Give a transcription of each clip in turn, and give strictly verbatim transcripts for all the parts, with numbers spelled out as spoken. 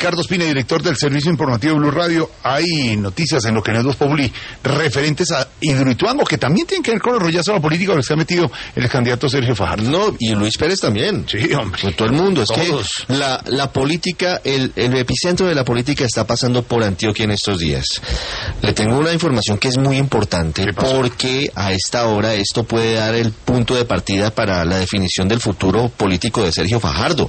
Ricardo Ospina, director del Servicio Informativo Blue Radio. Hay noticias en lo que no es Voz Populi referentes a Hidroituango, que también tienen que ver con el rollazo de la política que se ha metido el candidato Sergio Fajardo. No, y Luis Pérez también. Sí, hombre. Con todo el mundo. Es Todos. que la, la política, el, el epicentro de la política está pasando por Antioquia en estos días. Le tengo una información que es muy importante porque a esta hora esto puede dar el punto de partida para la definición del futuro político de Sergio Fajardo.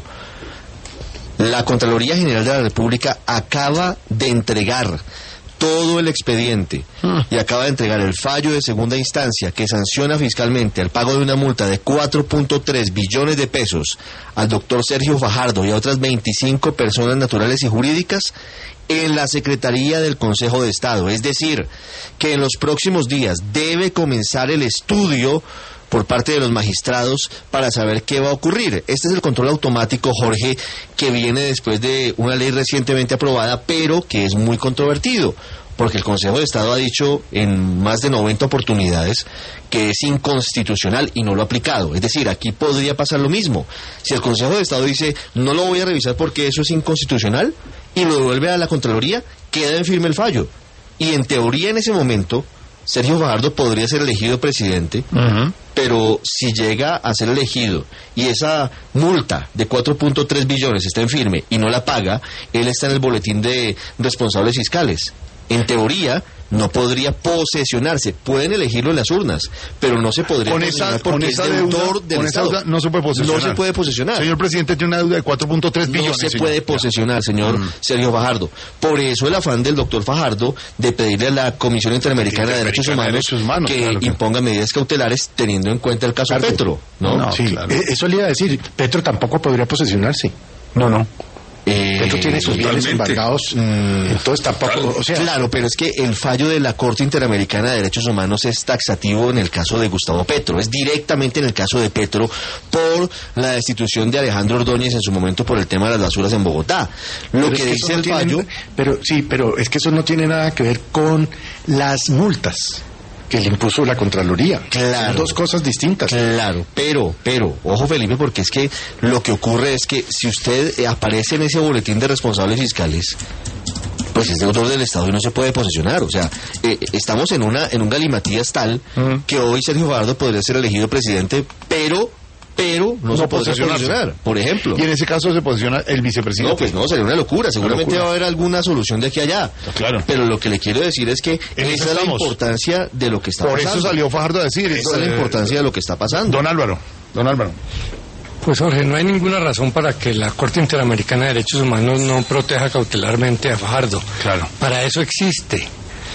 La Contraloría General de la República acaba de entregar todo el expediente y acaba de entregar el fallo de segunda instancia que sanciona fiscalmente el pago de una multa de cuatro punto tres billones de pesos al doctor Sergio Fajardo y a otras veinticinco personas naturales y jurídicas en la Secretaría del Consejo de Estado. Es decir, que en los próximos días debe comenzar el estudio por parte de los magistrados para saber qué va a ocurrir. Este es el control automático, Jorge, que viene después de una ley recientemente aprobada, pero que es muy controvertido, porque el Consejo de Estado ha dicho en más de noventa oportunidades que es inconstitucional y no lo ha aplicado. Es decir, aquí podría pasar lo mismo. Si el Consejo de Estado dice, no lo voy a revisar porque eso es inconstitucional, y lo devuelve a la Contraloría, queda en firme el fallo. Y en teoría, en ese momento, Sergio Fajardo podría ser elegido presidente, uh-huh. pero si llega a ser elegido y esa multa de cuatro punto tres billones está en firme y no la paga, él está en el boletín de responsables fiscales. En teoría, no podría posesionarse. Pueden elegirlo en las urnas, pero no se podría con posesionar esa, porque con es esa deudor deuda, del con Estado. Esa deuda no se puede posesionar. No se puede posesionar. Señor presidente, tiene una deuda de cuatro punto tres billones. No se puede señor. posesionar, señor mm. Sergio Fajardo. Por eso el afán del doctor Fajardo de pedirle a la Comisión Interamericana de Derechos Humanos, Derechos Humanos que claro, imponga medidas cautelares teniendo en cuenta el caso claro. Petro. ¿no? no sí, claro. Eso le iba a decir. Petro tampoco podría posesionarse. No, no. Eh, Petro tiene sus bienes embargados, mm, entonces tampoco, claro, o sea, claro, pero es que el fallo de la Corte Interamericana de Derechos Humanos es taxativo en el caso de Gustavo Petro, es directamente en el caso de Petro por la destitución de Alejandro Ordóñez en su momento por el tema de las basuras en Bogotá. Lo que, que dice el no fallo, tiene, pero sí, pero es que eso no tiene nada que ver con las multas que le impuso la Contraloría. Claro. Son dos cosas distintas. Claro, pero, pero, ojo Felipe, porque es que lo que ocurre es que si usted eh, aparece en ese boletín de responsables fiscales, pues es deudor del Estado y no se puede posesionar. O sea, eh, estamos en una en un galimatías tal uh-huh. que hoy Sergio Fajardo podría ser elegido presidente, pero... pero no, no se podrá posicionar, por ejemplo. Y en ese caso se posiciona el vicepresidente. No, pues no, sería una locura. Seguramente una locura. va a haber alguna solución de aquí a allá. No, claro. Pero lo que le quiero decir es que en esa es la importancia de lo que está por pasando. Por eso salió Fajardo a decir. Esa es la importancia de lo que está pasando. Don Álvaro, don Álvaro. Pues Jorge, no hay ninguna razón para que la Corte Interamericana de Derechos Humanos no proteja cautelarmente a Fajardo. Claro. Para eso existe.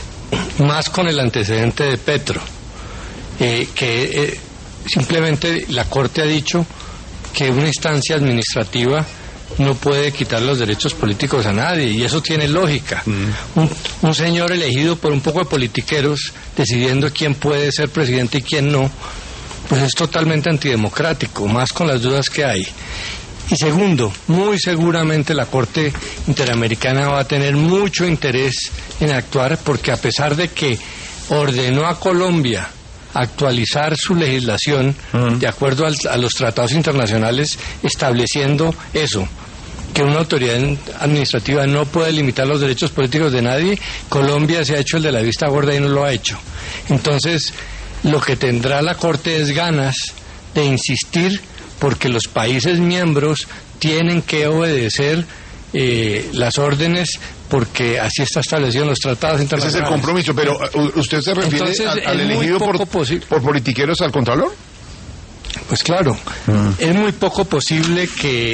Más con el antecedente de Petro. Eh, que eh, simplemente la Corte ha dicho que una instancia administrativa no puede quitar los derechos políticos a nadie, y eso tiene lógica. Mm. Un, un señor elegido por un poco de politiqueros decidiendo quién puede ser presidente y quién no, pues es totalmente antidemocrático, más con las dudas que hay. Y segundo, muy seguramente la Corte Interamericana va a tener mucho interés en actuar, porque a pesar de que ordenó a Colombia actualizar su legislación uh-huh. de acuerdo al, a los tratados internacionales estableciendo eso, que una autoridad administrativa no puede limitar los derechos políticos de nadie, Colombia se ha hecho el de la vista gorda y no lo ha hecho. Entonces, lo que tendrá la Corte es ganas de insistir porque los países miembros tienen que obedecer eh, las órdenes, porque así está establecido en los tratados internacionales. Ese es el compromiso, pero ¿usted se refiere Entonces, a, al elegido por, por politiqueros al Contralor? Pues claro, mm. es muy poco posible que,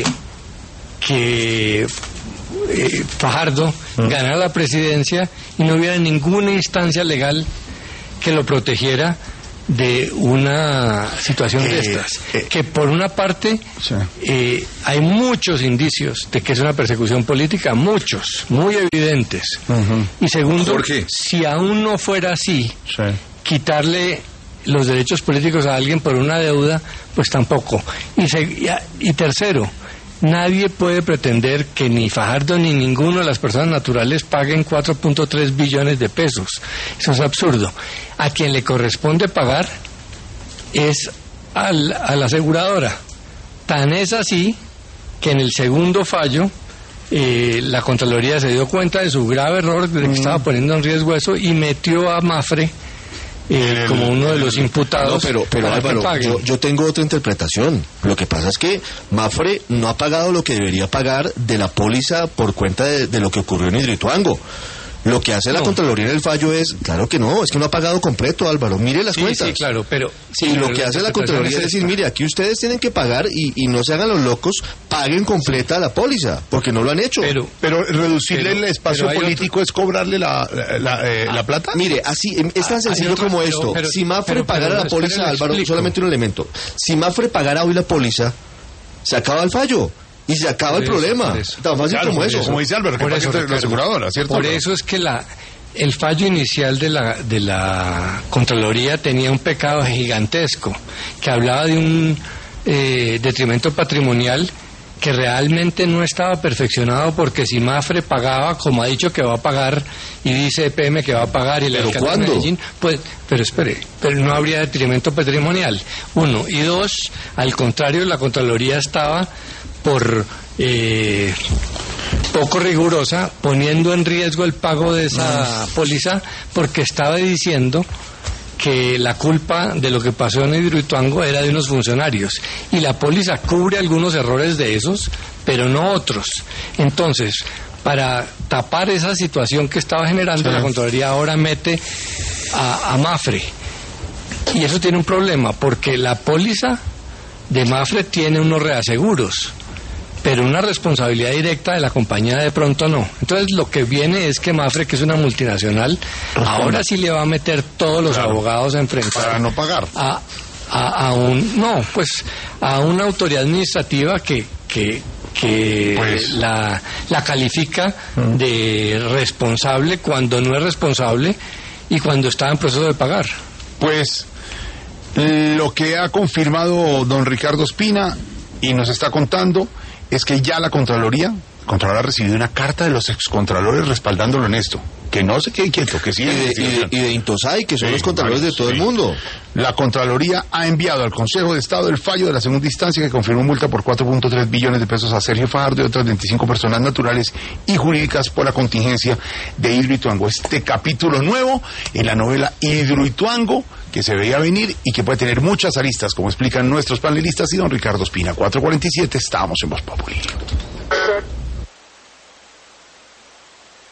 que eh, Fajardo mm. ganara la presidencia y no hubiera ninguna instancia legal que lo protegiera de una situación eh, de estas, eh, que por una parte sí. eh, hay muchos indicios de que es una persecución política, muchos, muy evidentes, uh-huh. y segundo, si aún no fuera así, sí. quitarle los derechos políticos a alguien por una deuda, pues tampoco, y, se, y, y tercero, nadie puede pretender que ni Fajardo ni ninguno de las personas naturales paguen cuatro punto tres billones de pesos. Eso es absurdo. A quien le corresponde pagar es al, a la aseguradora. Tan es así que en el segundo fallo eh, la Contraloría se dio cuenta de su grave error, de que mm. estaba poniendo en riesgo eso, y metió a Mapfre Eh, como uno de los imputados. No, pero, pero Álvaro, yo, yo tengo otra interpretación. Lo que pasa es que Mapfre no ha pagado lo que debería pagar de la póliza por cuenta de, de lo que ocurrió en Hidroituango. Lo que hace no. la Contraloría en el fallo es, claro que no, es que no ha pagado completo, Álvaro, mire las sí, cuentas. Sí, claro, pero... Sí, y pero lo que hace la Contraloría es decir, mire, aquí ustedes tienen que pagar y, y no se hagan los locos, paguen completa la póliza, porque no lo han hecho. Pero, pero reducirle pero, el espacio político otro... es cobrarle la, la, la, eh, ah, la plata. Mire, así es tan sencillo otro, como esto. Pero, pero, si Mapfre pagara pero, la póliza, Álvaro, solamente un elemento. Si Mapfre pagara hoy la póliza, se acaba el fallo. Y se acaba por el eso, problema. Tan fácil claro, como eso. Como dice Álvaro, que por eso, la aseguradora, ¿cierto? Por eso es que la... El fallo inicial de la, de la Contraloría tenía un pecado gigantesco, que hablaba de un eh, detrimento patrimonial que realmente no estaba perfeccionado, porque si Mapfre pagaba, como ha dicho que va a pagar, y dice E P M que va a pagar, y el alcalde de Medellín, pues, pero espere, pero no habría detrimento patrimonial, uno. Y dos, al contrario, la Contraloría estaba por... Eh, poco rigurosa, poniendo en riesgo el pago de esa mm. póliza, porque estaba diciendo que la culpa de lo que pasó en Hidroituango era de unos funcionarios, y la póliza cubre algunos errores de esos, pero no otros. Entonces, para tapar esa situación que estaba generando, sí. la Contraloría ahora mete a, a Mapfre, y eso tiene un problema, porque la póliza de Mapfre tiene unos reaseguros, pero una responsabilidad directa de la compañía de pronto no. Entonces lo que viene es que Mapfre, que es una multinacional, ahora sí le va a meter todos los claro. abogados a enfrentar. Para no pagar. A, a, a un, no, pues a una autoridad administrativa que, que, que pues. la, la califica mm. de responsable cuando no es responsable y cuando está en proceso de pagar. Pues lo que ha confirmado don Ricardo Ospina y nos está contando es que ya la Contraloría, la Contraloría ha recibido una carta de los excontralores respaldándolo en esto. Que no se quede quieto, que siga. Y de, y de, y de Intosai, que son sí, los contralores varios, de todo sí. el mundo. La Contraloría ha enviado al Consejo de Estado el fallo de la segunda instancia que confirmó multa por cuatro punto tres billones de pesos a Sergio Fajardo y otras veinticinco personas naturales y jurídicas por la contingencia de Hidroituango. Este capítulo nuevo en la novela Hidroituango, que se veía venir y que puede tener muchas aristas, como explican nuestros panelistas y don Ricardo Ospina. cuatro cuarenta y siete, estamos en Voz Populi.